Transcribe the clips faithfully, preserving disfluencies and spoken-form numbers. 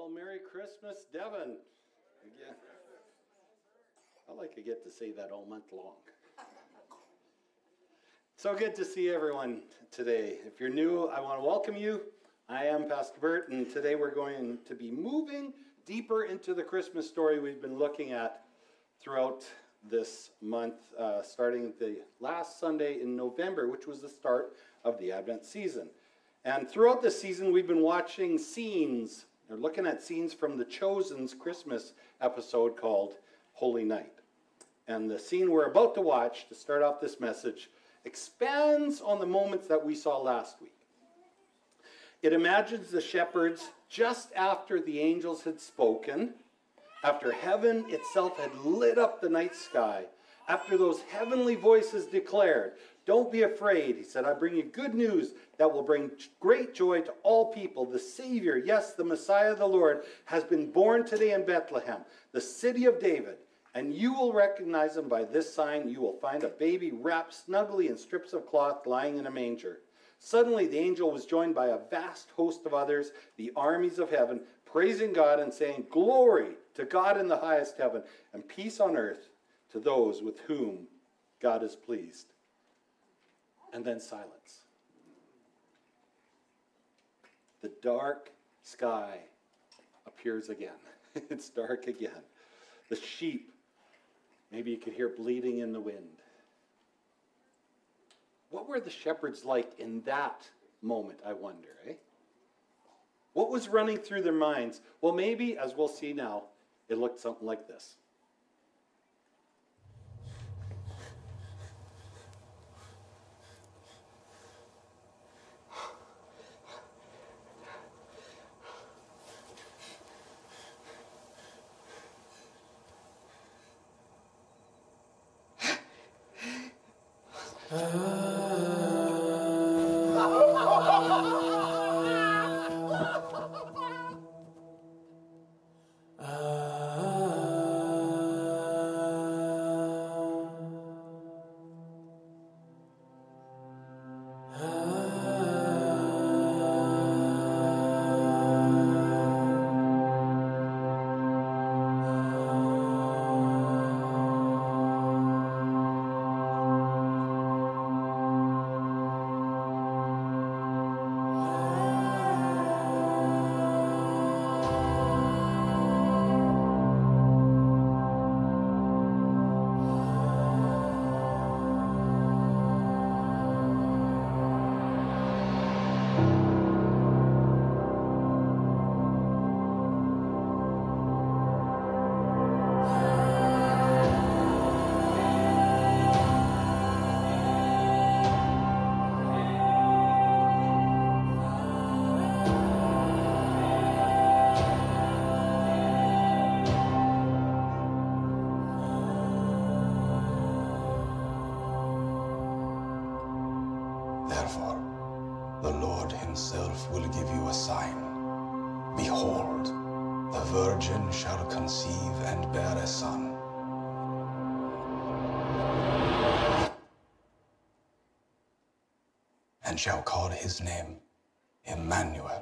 Well, Merry Christmas, Devon. Again. I like to get to say that all month long. So good to see everyone today. If you're new, I want to welcome you. I am Pastor Bert, and today we're going to be moving deeper into the Christmas story we've been looking at throughout this month, uh, starting the last Sunday in November, which was the start of the Advent season. And throughout this season, we've been watching scenes, or looking at scenes from the Chosen's Christmas episode called Holy Night. And the scene we're about to watch, to start off this message, expands on the moments that we saw last week. It imagines the shepherds just after the angels had spoken, after heaven itself had lit up the night sky, after those heavenly voices declared, "Don't be afraid," he said, "I bring you good news that will bring great joy to all people. The Savior, yes, the Messiah, the Lord, has been born today in Bethlehem, the city of David. And you will recognize him by this sign. You will find a baby wrapped snugly in strips of cloth lying in a manger." Suddenly the angel was joined by a vast host of others, the armies of heaven, praising God and saying, "Glory to God in the highest heaven, and peace on earth to those with whom God is pleased." And then silence. The dark sky appears again. It's dark again. The sheep, maybe you could hear bleating in the wind. What were the shepherds like in that moment, I wonder, eh? What was running through their minds? Well, maybe, as we'll see now, it looked something like this. Therefore, the Lord himself will give you a sign. Behold, the virgin shall conceive and bear a son, and shall call his name Emmanuel.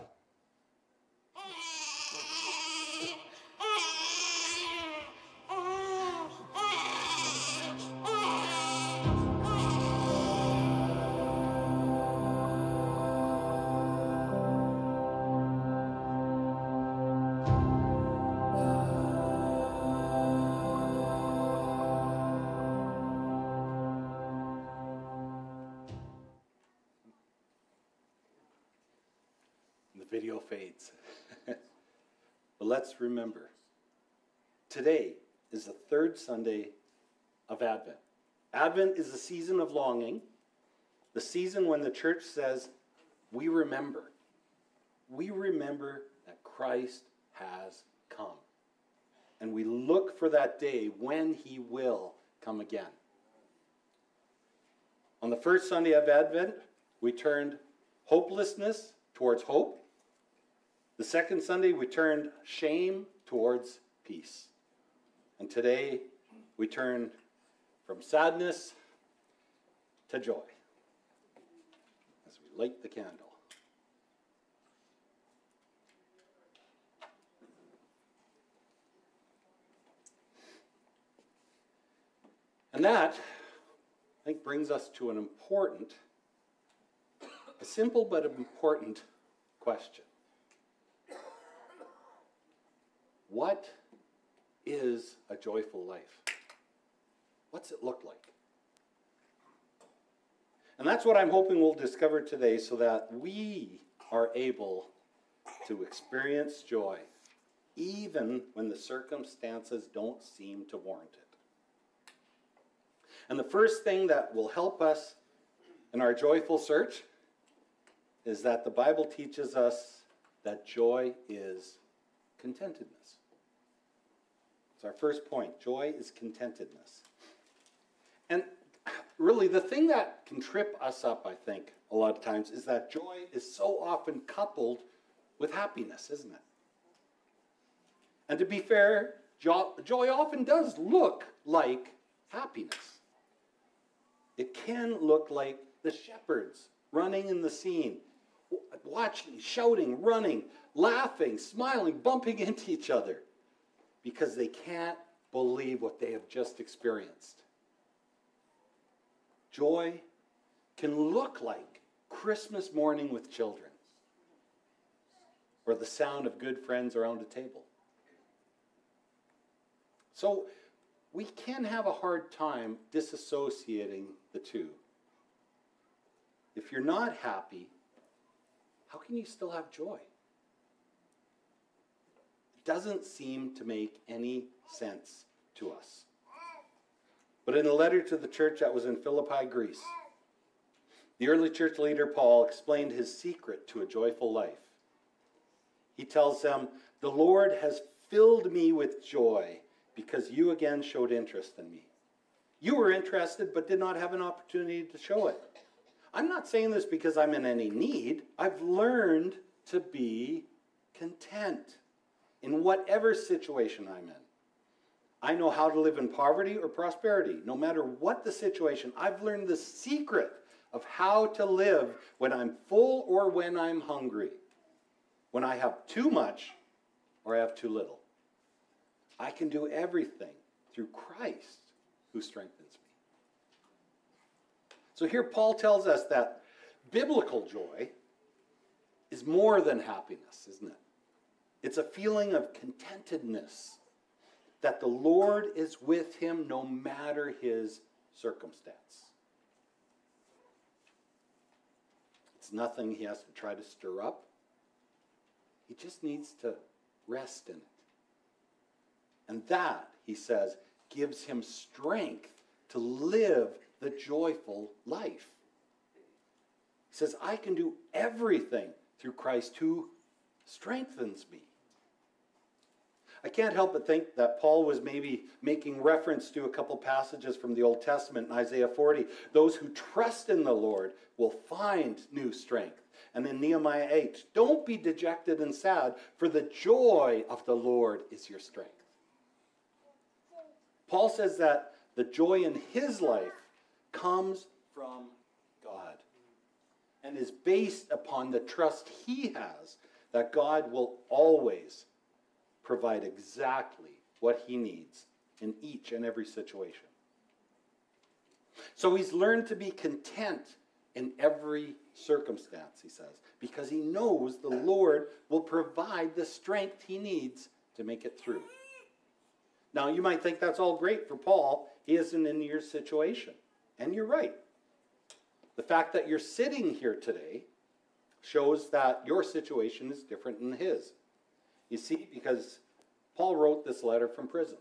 The video fades. But let's remember, today is the third Sunday of Advent. Advent is the season of longing, the season when the church says, we remember. We remember that Christ has come. And we look for that day when he will come again. On the first Sunday of Advent, we turned hopelessness towards hope. The second Sunday, we turned shame towards peace. And today, we turn from sadness to joy as we light the candle. And that, I think, brings us to an important, a simple but important question. What is a joyful life? What's it look like? And that's what I'm hoping we'll discover today, so that we are able to experience joy even when the circumstances don't seem to warrant it. And the first thing that will help us in our joyful search is that the Bible teaches us that joy is contentedness. It's our first point. Joy is contentedness. And really, the thing that can trip us up, I think, a lot of times, is that joy is so often coupled with happiness, isn't it? And to be fair, joy often does look like happiness. It can look like the shepherds running in the scene, watching, shouting, running, laughing, smiling, bumping into each other, because they can't believe what they have just experienced. Joy can look like Christmas morning with children, or the sound of good friends around a table. So we can have a hard time disassociating the two. If you're not happy, how can you still have joy? It doesn't seem to make any sense to us. But in a letter to the church that was in Philippi, Greece, the early church leader Paul explained his secret to a joyful life. He tells them, "The Lord has filled me with joy because you again showed interest in me. You were interested but did not have an opportunity to show it. I'm not saying this because I'm in any need. I've learned to be content in whatever situation I'm in. I know how to live in poverty or prosperity, no matter what the situation. I've learned the secret of how to live when I'm full or when I'm hungry, when I have too much or I have too little. I can do everything through Christ who strengthens me." So here Paul tells us that biblical joy is more than happiness, isn't it? It's a feeling of contentedness, that the Lord is with him no matter his circumstance. It's nothing he has to try to stir up. He just needs to rest in it. And that, he says, gives him strength to live the joyful life. He says, I can do everything through Christ who strengthens me. I can't help but think that Paul was maybe making reference to a couple passages from the Old Testament in Isaiah forty. Those who trust in the Lord will find new strength. And in Nehemiah eight, don't be dejected and sad, for the joy of the Lord is your strength. Paul says that the joy in his life comes from God and is based upon the trust he has that God will always provide exactly what he needs in each and every situation. So he's learned to be content in every circumstance, he says, because he knows the Lord will provide the strength he needs to make it through. Now, you might think that's all great for Paul. He isn't in your situation. And you're right. The fact that you're sitting here today shows that your situation is different than his. You see, because Paul wrote this letter from prison.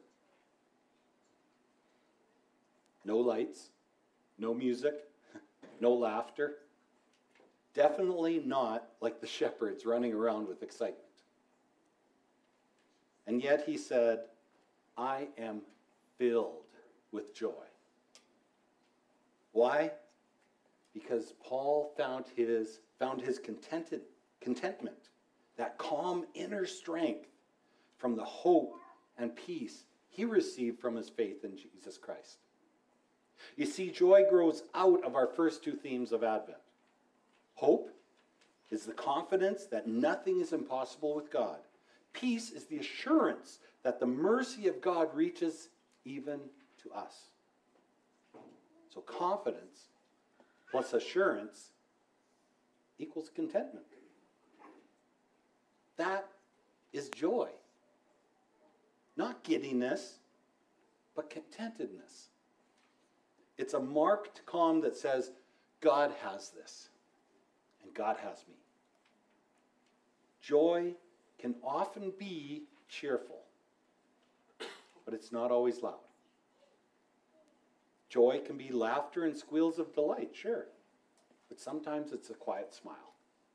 No lights, no music, no laughter. Definitely not like the shepherds running around with excitement. And yet he said, I am filled with joy. Why? Because Paul found his, found his contented, contentment, that calm inner strength from the hope and peace he received from his faith in Jesus Christ. You see, joy grows out of our first two themes of Advent. Hope is the confidence that nothing is impossible with God. Peace is the assurance that the mercy of God reaches even to us. So confidence plus assurance equals contentment. That is joy. Not giddiness, but contentedness. It's a marked calm that says, God has this, and God has me. Joy can often be cheerful, but it's not always loud. Joy can be laughter and squeals of delight, sure, but sometimes it's a quiet smile.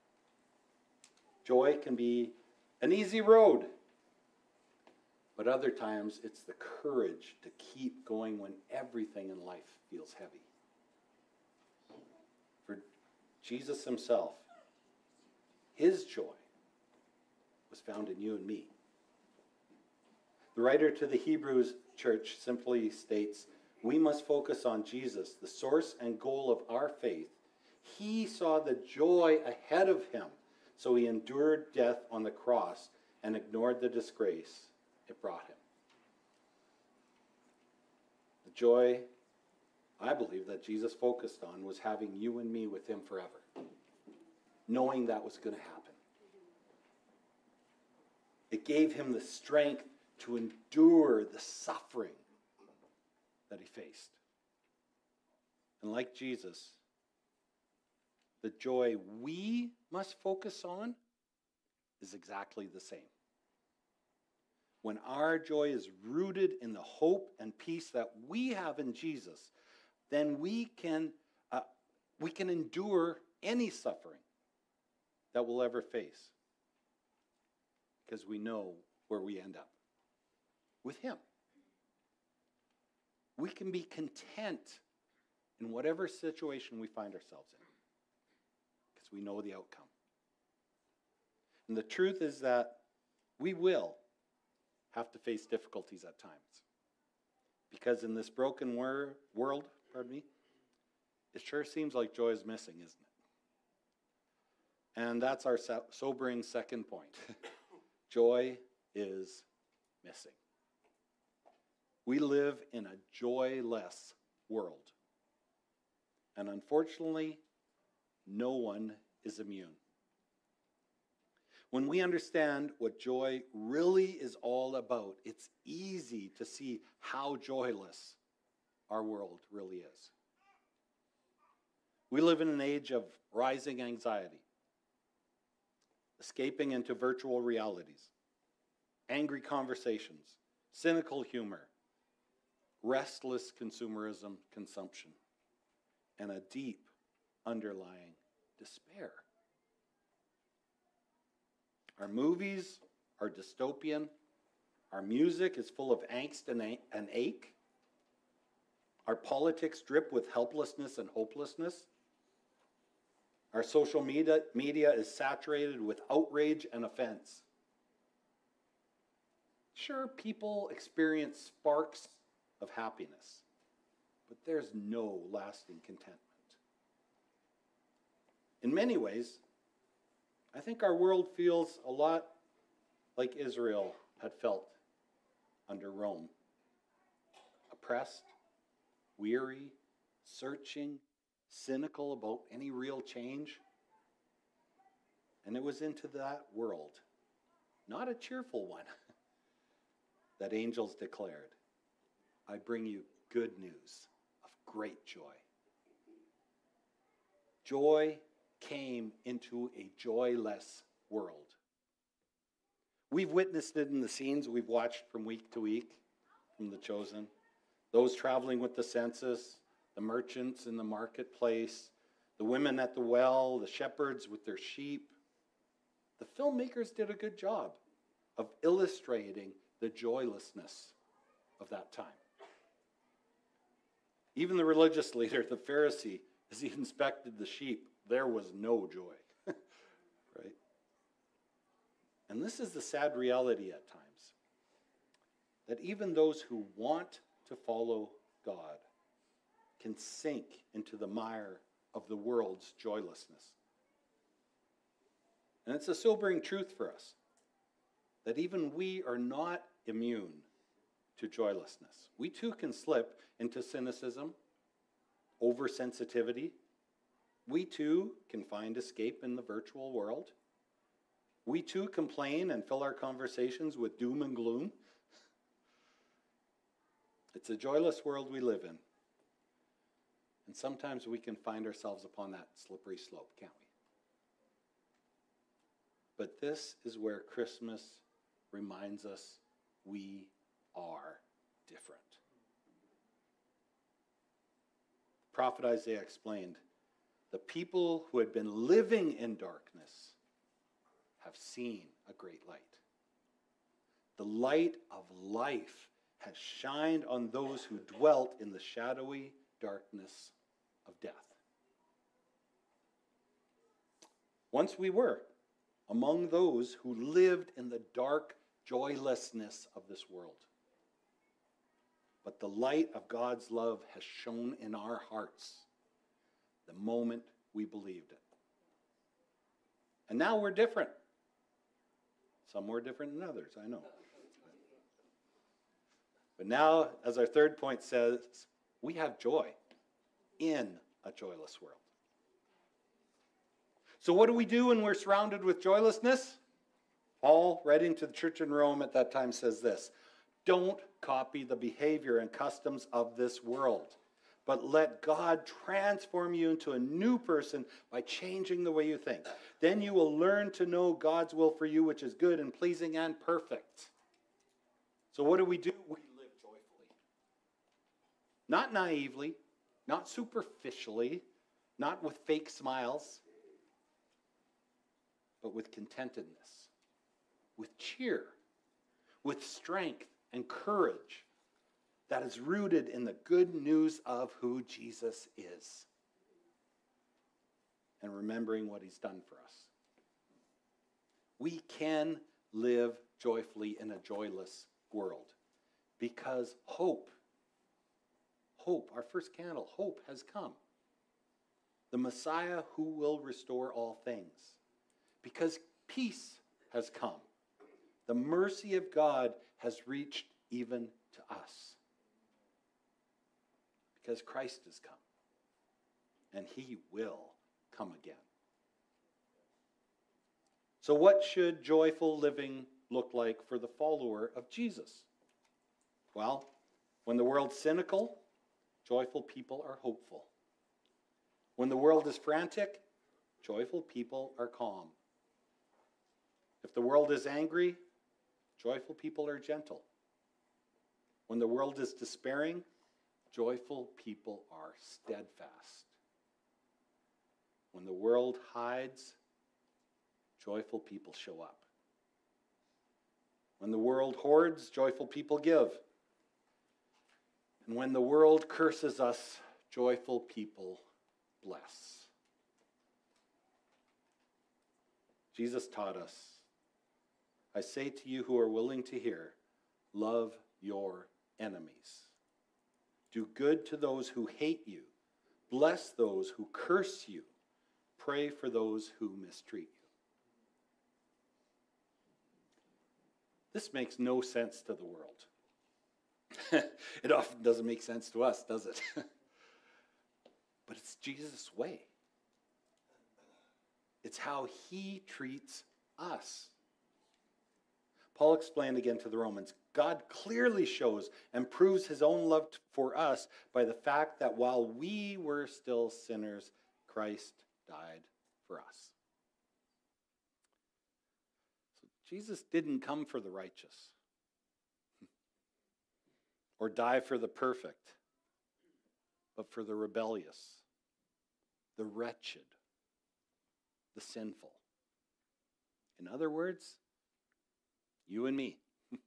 Joy can be an easy road, but other times it's the courage to keep going when everything in life feels heavy. For Jesus himself, his joy was found in you and me. The writer to the Hebrews church simply states, we must focus on Jesus, the source and goal of our faith. He saw the joy ahead of him, so he endured death on the cross and ignored the disgrace it brought him. The joy, I believe, that Jesus focused on was having you and me with him forever, knowing that was going to happen. It gave him the strength to endure the suffering that he faced. And like Jesus, the joy we must focus on is exactly the same. When our joy is rooted in the hope and peace that we have in Jesus, then we can, uh, we can endure any suffering that we'll ever face, because we know where we end up, with him. We can be content in whatever situation we find ourselves in, because we know the outcome. And the truth is that we will have to face difficulties at times, because in this broken wor- world, pardon me, it sure seems like joy is missing, isn't it? And that's our so- sobering second point. Joy is missing. We live in a joyless world. And unfortunately, no one is immune. When we understand what joy really is all about, it's easy to see how joyless our world really is. We live in an age of rising anxiety, escaping into virtual realities, angry conversations, cynical humor, restless consumerism consumption, and a deep underlying despair. Our movies are dystopian. Our music is full of angst and, a- and ache. Our politics drip with helplessness and hopelessness. Our social media, media is saturated with outrage and offense. Sure, people experience sparks of happiness, but there's no lasting contentment. In many ways, I think our world feels a lot like Israel had felt under Rome. Oppressed, weary, searching, cynical about any real change. And it was into that world, not a cheerful one, that angels declared, I bring you good news of great joy. Joy came into a joyless world. We've witnessed it in the scenes we've watched from week to week from The Chosen. Those traveling with the census, the merchants in the marketplace, the women at the well, the shepherds with their sheep. The filmmakers did a good job of illustrating the joylessness of that time. Even the religious leader, the Pharisee, as he inspected the sheep, there was no joy, right? And this is the sad reality at times, that even those who want to follow God can sink into the mire of the world's joylessness. And it's a sobering truth for us that even we are not immune to joylessness. We too can slip into cynicism, oversensitivity. We too can find escape in the virtual world. We too complain and fill our conversations with doom and gloom. It's a joyless world we live in. And sometimes we can find ourselves upon that slippery slope, can't we? But this is where Christmas reminds us we are different. The prophet Isaiah explained, the people who had been living in darkness have seen a great light. The light of life has shined on those who dwelt in the shadowy darkness of death. Once we were among those who lived in the dark joylessness of this world. But the light of God's love has shone in our hearts the moment we believed it. And now we're different. Some more different than others, I know. But now, as our third point says, we have joy in a joyless world. So what do we do when we're surrounded with joylessness? Paul, writing to the church in Rome at that time, says this: don't copy the behavior and customs of this world, but let God transform you into a new person by changing the way you think. Then you will learn to know God's will for you, which is good and pleasing and perfect. So what do we do? We live joyfully. Not naively, not superficially, not with fake smiles, but with contentedness, with cheer, with strength and courage that is rooted in the good news of who Jesus is and remembering what he's done for us. We can live joyfully in a joyless world because hope, hope, our first candle, hope has come. The Messiah who will restore all things. Because peace has come. The mercy of God has reached even to us. Because Christ has come. And he will come again. So what should joyful living look like for the follower of Jesus? Well, when the world's cynical, joyful people are hopeful. When the world is frantic, joyful people are calm. If the world is angry, joyful people are gentle. When the world is despairing, joyful people are steadfast. When the world hides, joyful people show up. When the world hoards, joyful people give. And when the world curses us, joyful people bless. Jesus taught us, I say to you who are willing to hear, love your enemies. Do good to those who hate you. Bless those who curse you. Pray for those who mistreat you. This makes no sense to the world. It often doesn't make sense to us, does it? But it's Jesus' way. It's how he treats us. Paul explained again to the Romans, God clearly shows and proves his own love for us by the fact that while we were still sinners, Christ died for us. So Jesus didn't come for the righteous or die for the perfect, but for the rebellious, the wretched, the sinful. In other words, you and me.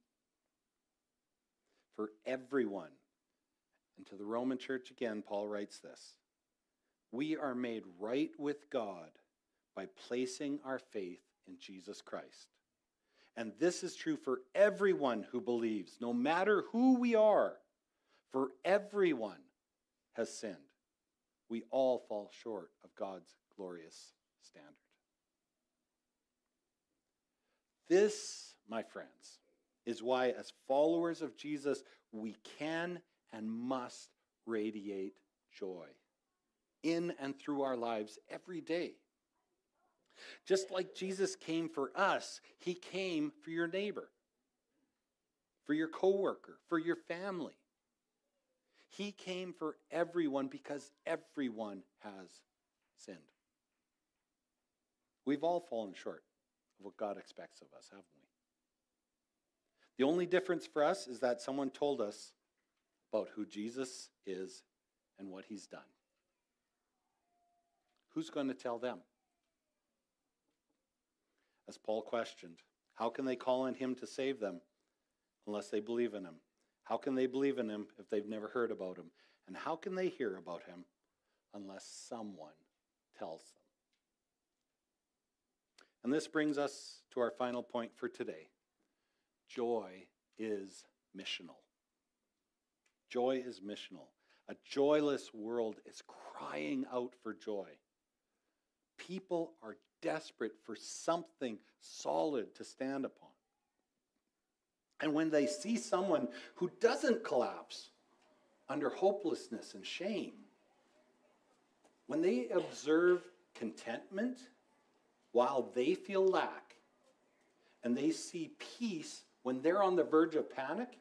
For everyone. And to the Roman church again, Paul writes this. We are made right with God by placing our faith in Jesus Christ. And this is true for everyone who believes, no matter who we are. For everyone has sinned. We all fall short of God's glorious standard. This, my friends, is why as followers of Jesus, we can and must radiate joy. in and through our lives every day. Just like Jesus came for us, he came for your neighbor, for your coworker, for your family. He came for everyone because everyone has sinned. We've all fallen short of what God expects of us, haven't we? The only difference for us is that someone told us about who Jesus is and what he's done. Who's going to tell them? As Paul questioned, how can they call on him to save them unless they believe in him? How can they believe in him if they've never heard about him? And how can they hear about him unless someone tells them? And this brings us to our final point for today. Joy is missional. Joy is missional. A joyless world is crying out for joy. People are desperate for something solid to stand upon. And when they see someone who doesn't collapse under hopelessness and shame, when they observe contentment while they feel lack, and they see peace when they're on the verge of panic,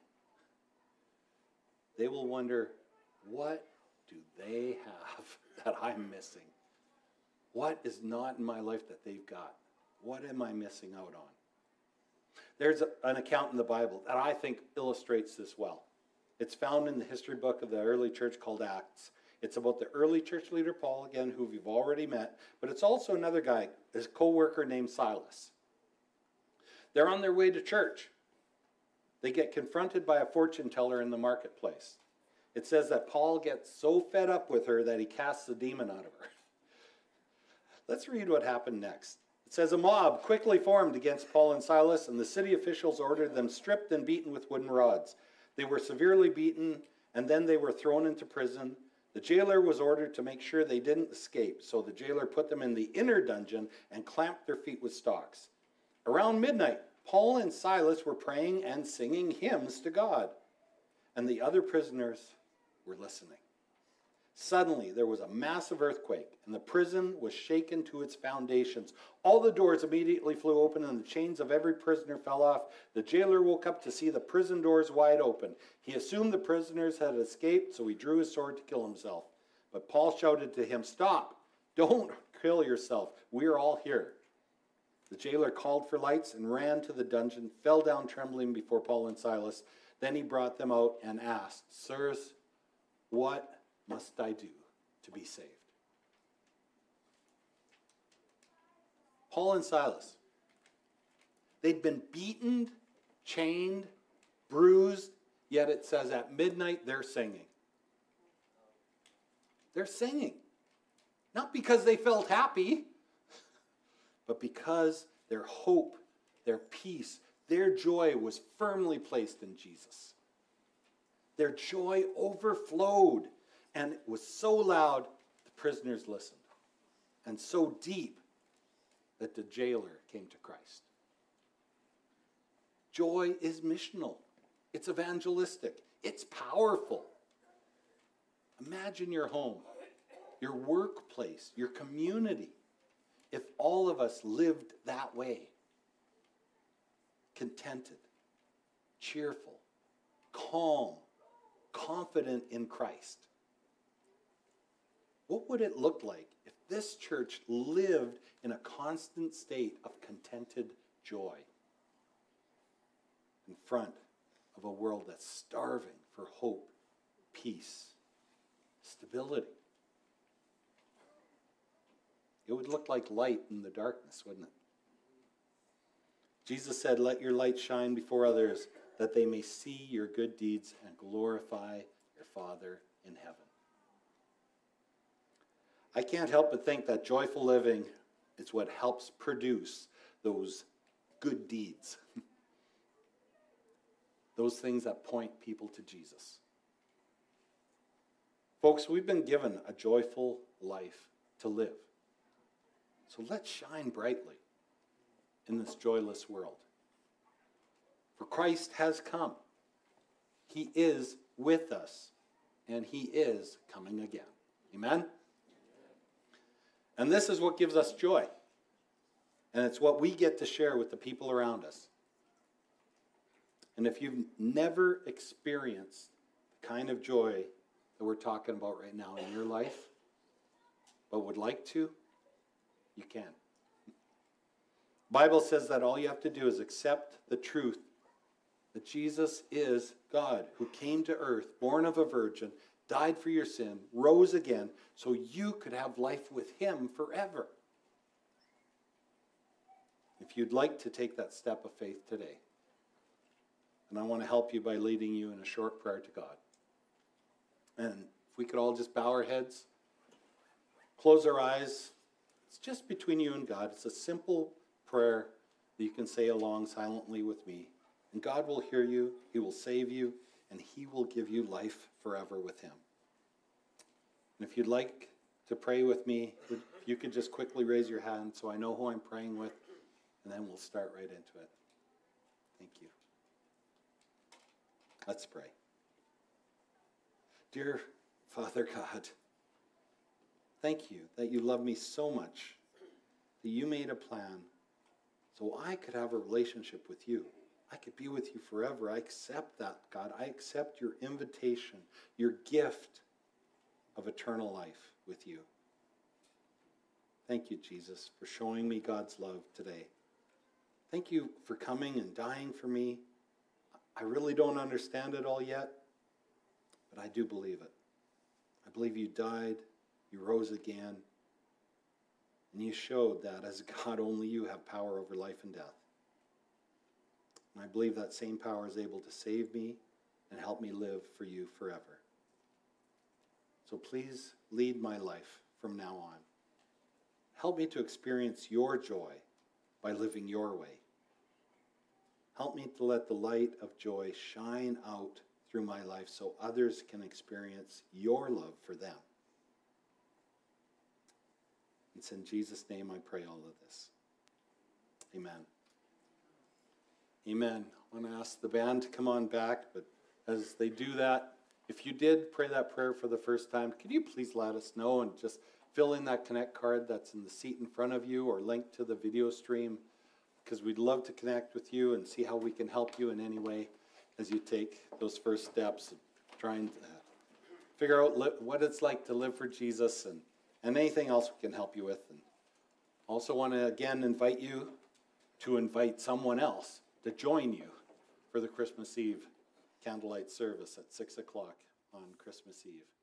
they will wonder, what do they have that I'm missing? What is not in my life that they've got? What am I missing out on? There's a, an account in the Bible that I think illustrates this well. It's found in the history book of the early church called Acts. It's about the early church leader Paul, again, who we've already met, but it's also another guy, his co-worker named Silas. They're on their way to church. They get confronted by a fortune teller in the marketplace. It says that Paul gets so fed up with her that he casts a demon out of her. Let's read what happened next. It says, a mob quickly formed against Paul and Silas, and the city officials ordered them stripped and beaten with wooden rods. They were severely beaten, and then they were thrown into prison. The jailer was ordered to make sure they didn't escape, so the jailer put them in the inner dungeon and clamped their feet with stocks. Around midnight, Paul and Silas were praying and singing hymns to God, and the other prisoners were listening. Suddenly, there was a massive earthquake, and the prison was shaken to its foundations. All the doors immediately flew open, and the chains of every prisoner fell off. The jailer woke up to see the prison doors wide open. He assumed the prisoners had escaped, so he drew his sword to kill himself. But Paul shouted to him, "Stop! Don't kill yourself. We are all here." The jailer called for lights and ran to the dungeon, fell down trembling before Paul and Silas. Then he brought them out and asked, "Sirs, what must I do to be saved?" Paul and Silas, they'd been beaten, chained, bruised, yet it says at midnight they're singing. They're singing. Not because they felt happy, but because their hope, their peace, their joy was firmly placed in Jesus. Their joy overflowed. And it was so loud, the prisoners listened. And so deep that the jailer came to Christ. Joy is missional. It's evangelistic. It's powerful. Imagine your home, your workplace, your community, if all of us lived that way. Contented, cheerful, calm, confident in Christ. What would it look like if this church lived in a constant state of contented joy in front of a world that's starving for hope, peace, stability? It would look like light in the darkness, wouldn't it? Jesus said, "Let your light shine before others, that they may see your good deeds and glorify your Father in heaven." I can't help but think that joyful living is what helps produce those good deeds. Those things that point people to Jesus. Folks, we've been given a joyful life to live. So let's shine brightly in this joyless world. For Christ has come. He is with us, and he is coming again. Amen? And this is what gives us joy. And it's what we get to share with the people around us. And if you've never experienced the kind of joy that we're talking about right now in your life, but would like to, you can. The Bible says that all you have to do is accept the truth that Jesus is God, who came to earth, born of a virgin, died for your sin, rose again, so you could have life with him forever. If you'd like to take that step of faith today, and I want to help you by leading you in a short prayer to God. And if we could all just bow our heads, close our eyes. It's just between you and God. It's a simple prayer that you can say along silently with me. And God will hear you, he will save you, and he will give you life forever with him. And if you'd like to pray with me, if you could just quickly raise your hand so I know who I'm praying with, and then we'll start right into it. Thank you. Let's pray. Dear Father God, thank you that you love me so much, that you made a plan so I could have a relationship with you. I could be with you forever. I accept that, God. I accept your invitation, your gift of eternal life with you. Thank you, Jesus, for showing me God's love today. Thank you for coming and dying for me. I really don't understand it all yet, but I do believe it. I believe you died, you rose again, and you showed that as God, only you have power over life and death. And I believe that same power is able to save me and help me live for you forever. So please lead my life from now on. Help me to experience your joy by living your way. Help me to let the light of joy shine out through my life so others can experience your love for them. It's in Jesus' name I pray all of this. Amen. Amen. I want to ask the band to come on back, but as they do that, if you did pray that prayer for the first time, could you please let us know and just fill in that Connect card that's in the seat in front of you or link to the video stream, because we'd love to connect with you and see how we can help you in any way as you take those first steps, trying to figure out li- what it's like to live for Jesus and, and anything else we can help you with. And also want to again invite you to invite someone else to join you for the Christmas Eve candlelight service at six o'clock on Christmas Eve.